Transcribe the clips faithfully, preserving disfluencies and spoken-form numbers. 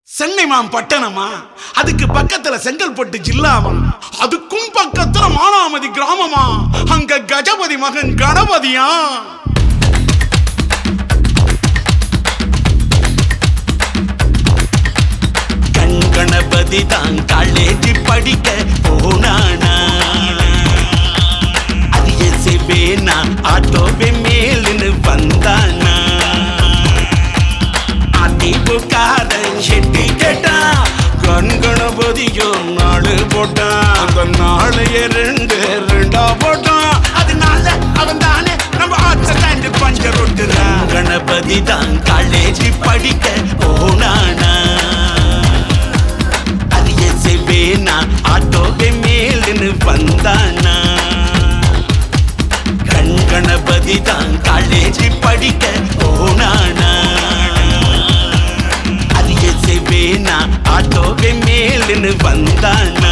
சென்னைமாம் பட்டணமா, அதுக்கு பக்கத்துல செங்கல்பட்டு ஜில்லாமா, அதுக்கும் பக்கத்துல மானாமதி கிராமமா, அங்க கஜபதி மகன் கணபதியா. கண் கணபதி தான் காலேஜ் படிக்க போனானா, அது எசவேனா ஆட்டோவே மேலுன்னு வந்தானா. அதிமுகாரன் செட்டி கேட்டான், கண் கணபதியோ நாலு போட்டான். அந்த நாளைய ரெண்டு ரெண்டா போட்டான். அதனால அவன் தானே நம்ம ஆட்சி பஞ்சர் ஒட்டுறான். கணபதி தான் காலேஜ் படிக்க போனானா, அது எசவேனா ஆட்டோவே மேலுன்னு வந்தானா. கண் கணபதி தான் காலேஜ் படிக்க போனானா, அது எசவேனா ஆட்டோவே மேலுன்னு வந்தானா.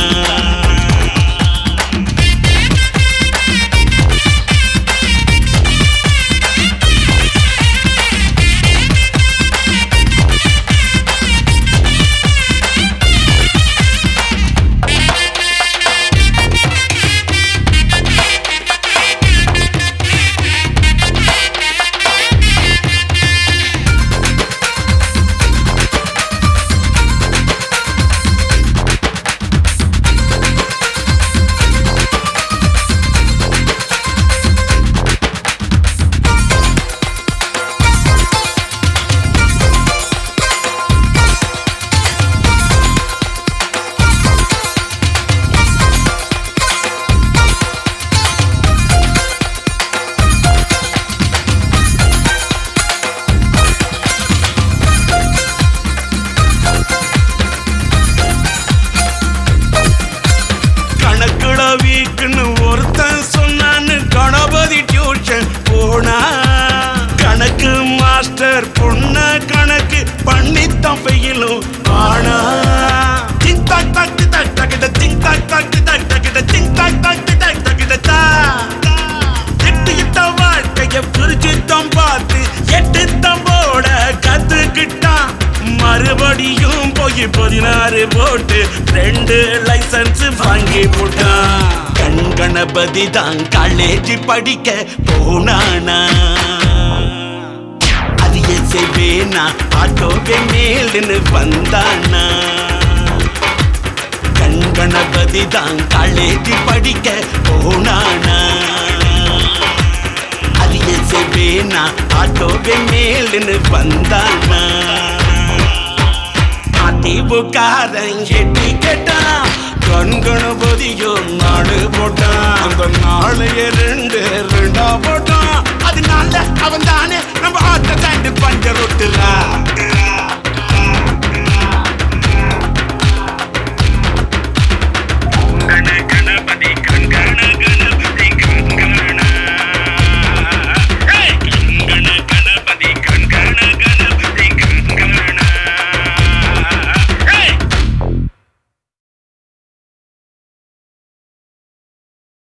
வீக்குன்னு ஒருத்தன் சொன்னான்னு கணபதி டியூஷன் போனா. கணக்கு மாஸ்டர் பொண்ண கணக்கு பண்ணித்தான் பெயிலும் ஆனா. திங் தாக் தாக் தாக் தகிட திங் தாக் தாக் தாக் தகிட திங் தாக் தாக் தாக் தகிட தா. எட்டு இட்ட வாழ்க்கைய பிரிச்சுத்தான் பார்த்து எட்டு தம்போட கத்துக்கிட்டான். மறுபடியும் போய் பதினாறு போட்டு ரெண்டு லைசன்ஸ் வாங்கி போட்டான். கண் கணபதி தான் காலேஜ் படிக்க போனானா, அது எசவேனா ஆட்டோவே மேலுன்னு வந்தானா. கண் கணபதி தான் காலேஜ் படிக்க போனானா, அது எசவேனா ஆட்டோவே மேலுன்னு வந்தானா. அதிமுகாரன் செட்டி கேட்டான், கண் கணபதியோ நாடு போட்டான். அந்த நாளைய ரெண்டு ரெண்டா போட்டான். அதனால அவன் தானே நம்ம ஆட்ட பஞ்சர் ஒட்டுறான்.